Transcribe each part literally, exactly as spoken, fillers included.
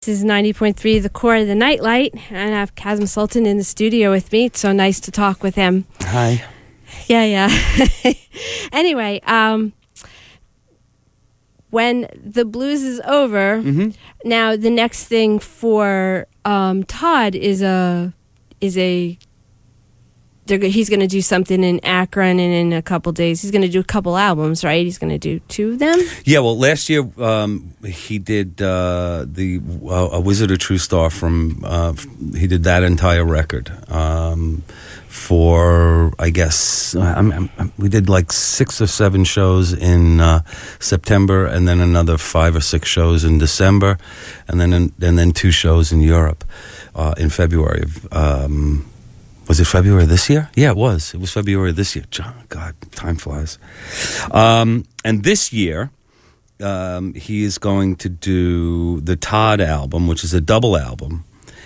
This is ninety point three, the core of the Nightlight, and I have Kazim Sultan in the studio with me. It's so nice to talk with him. Hi. Yeah, yeah. Anyway, um, when the blues is over, Mm-hmm. now the next thing for um, Todd is a is a. They're, he's going to do something in Akron, and in a couple days he's going to do a couple albums, right? He's going to do two of them. Yeah, well, last year um, he did uh, the uh, A Wizard of True Star from. Uh, he did that entire record um, for, I guess, I'm, I'm, we did like six or seven shows in uh, September, and then another five or six shows in December, and then and then two shows in Europe uh, in February. Um, Was it February this year? Yeah, it was. It was February this year. John, God, time flies. Um, and this year, um, he is going to do the Todd album, which is a double album,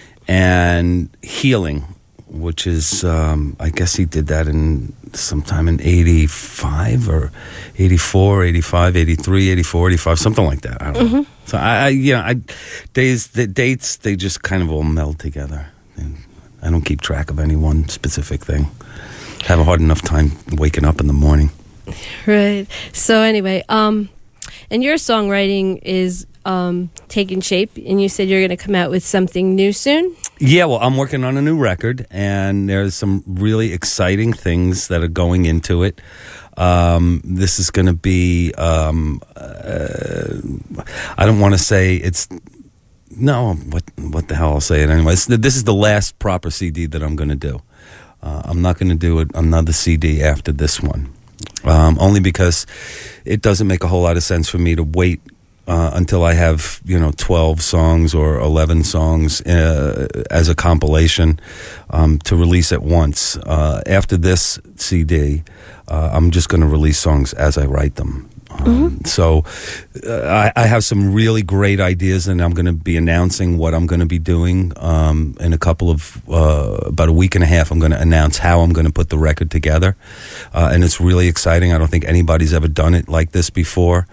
and Healing, which is, um, I guess he did that in sometime in eighty-five or eighty-four, eighty-five, eighty-three, eighty-four, eighty-five, something like that. I don't Mm-hmm. know. So I, I you know, I, days, the dates, they just kind of all meld together. And I don't keep track of any one specific thing. I have a hard enough time waking up in the morning. Right. So anyway, um, and your songwriting is um, taking shape, and you said you're going to come out with something new soon? Yeah, well, I'm working on a new record, and there's some really exciting things that are going into it. Um, this is going to be, um, uh, I don't want to say it's... No, what what the hell, I'll say it anyway. This is the last proper C D that I'm going to do. Uh, I'm not going to do it, another C D after this one. Um, only because it doesn't make a whole lot of sense for me to wait uh, until I have, you know, twelve songs or eleven songs uh, as a compilation um, to release at once. Uh, after this C D, uh, I'm just going to release songs as I write them. Um, mm-hmm. So uh, I, I have some really great ideas, and I'm going to be announcing what I'm going to be doing um, in a couple of, uh, about a week and a half. I'm going to announce how I'm going to put the record together, uh, and it's really exciting. I don't think anybody's ever done it like this before,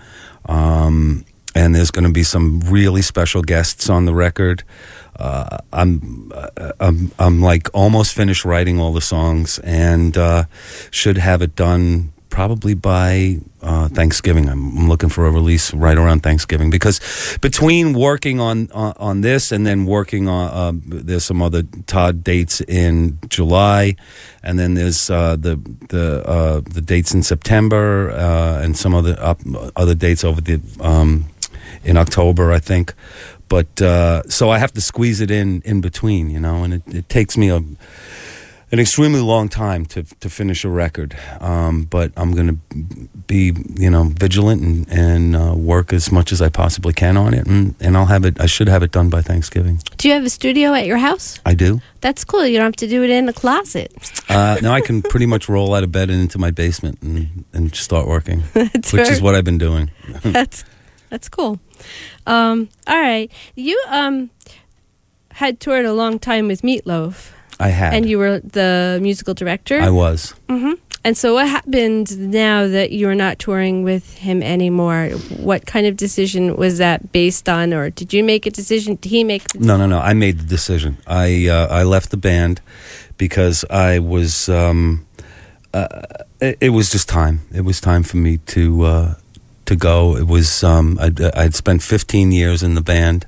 um, and there's going to be some really special guests on the record. Uh, I'm, uh, I'm, I'm like almost finished writing all the songs, and uh, should have it done probably by uh, Thanksgiving. I'm, I'm looking for a release right around Thanksgiving, because between working on on, on this and then working on uh, there's some other Todd dates in July, and then there's uh, the the uh, the dates in September uh, and some other uh, other dates over the um, in October, I think. But uh, so I have to squeeze it in in between, you know, and it, it takes me a. An extremely long time to to finish a record, um, but I'm going to be, you know, vigilant and, and uh, work as much as I possibly can on it, and, and I'll have it. I should have it done by Thanksgiving. Do you have a studio at your house? I do. That's cool. You don't have to do it in the closet. Uh, now I can pretty much roll out of bed and into my basement and, and start working, That's which right. is what I've been doing. That's that's cool. Um, all right, you um, had toured a long time with Meatloaf. I had. And you were the musical director? I was. Mm-hmm. And so what happened now that you're not touring with him anymore? What kind of decision was that based on? Or did you make a decision? Did he make the decision? No, no, no. I made the decision. I uh, I left the band because I was... Um, uh, it, it was just time. It was time for me to uh, to go. It was... Um, I'd, I'd spent fifteen years in the band.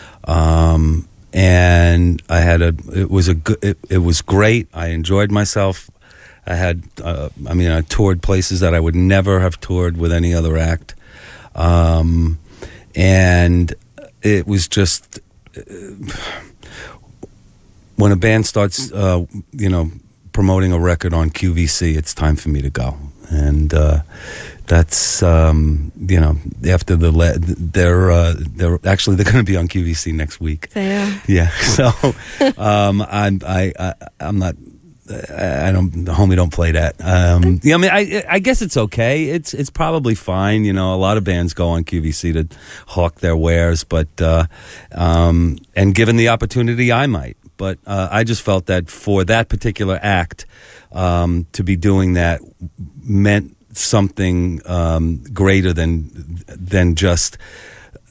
Um... And I had a, it was a good, it, it was great. I enjoyed myself. I had, uh, I mean, I toured places that I would never have toured with any other act. Um, and it was just, uh, when a band starts, uh, you know, promoting a record on Q V C, it's time for me to go. And uh, that's um, you know, after the le- they're uh, they're actually they're going to be on Q V C next week. They are. Yeah. So um, I'm I, I I'm not. I don't. The homie don't play that. Um, yeah, I mean, I I guess it's okay. It's it's probably fine. You know, a lot of bands go on Q V C to hawk their wares, but uh, um, and given the opportunity, I might. But uh, I just felt that for that particular act, um, to be doing that meant something um, greater than than just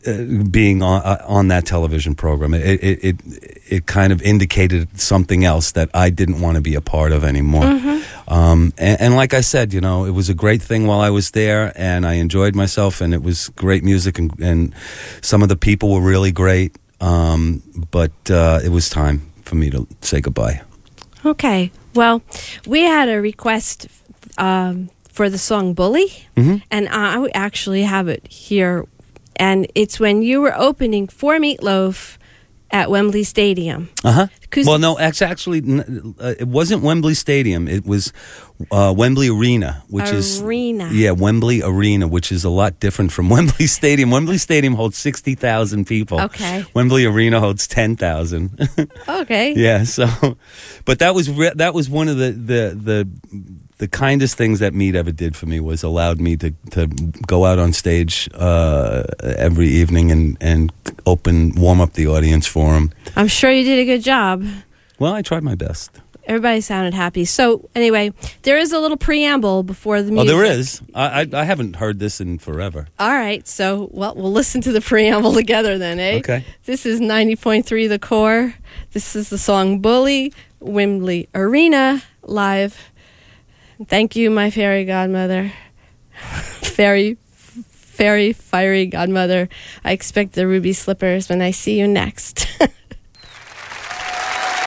uh, being on uh, on that television program. It, it it it kind of indicated something else that I didn't want to be a part of anymore. Mm-hmm. Um, and, and like I said, you know, it was a great thing while I was there, and I enjoyed myself, and it was great music, and, and some of the people were really great. Um, but uh, it was time for me to say goodbye. Okay. Well, we had a request um, for the song Bully, mm-hmm. and I actually have it here. And it's when you were opening for Meatloaf at Wembley Stadium. Uh-huh. Well, no, actually, uh, it wasn't Wembley Stadium. It was uh, Wembley Arena, which Arena. is... Arena. Yeah, Wembley Arena, which is a lot different from Wembley Stadium. Wembley Stadium holds sixty thousand people. Okay. Wembley Arena holds ten thousand. Okay. Yeah, so... But that was re- that was one of the... the, the The kindest things that Meat ever did for me was allowed me to, to go out on stage uh, every evening and, and open, warm up the audience for him. I'm sure you did a good job. Well, I tried my best. Everybody sounded happy. So, anyway, there is a little preamble before the music. Oh, there is? I, I, I haven't heard this in forever. All right. So, well, we'll listen to the preamble together then, eh? Okay. This is ninety point three The Core. This is the song Bully, Wembley Arena, live. Thank you, my fairy godmother. Fairy, fairy, fiery godmother. I expect the ruby slippers when I see you next.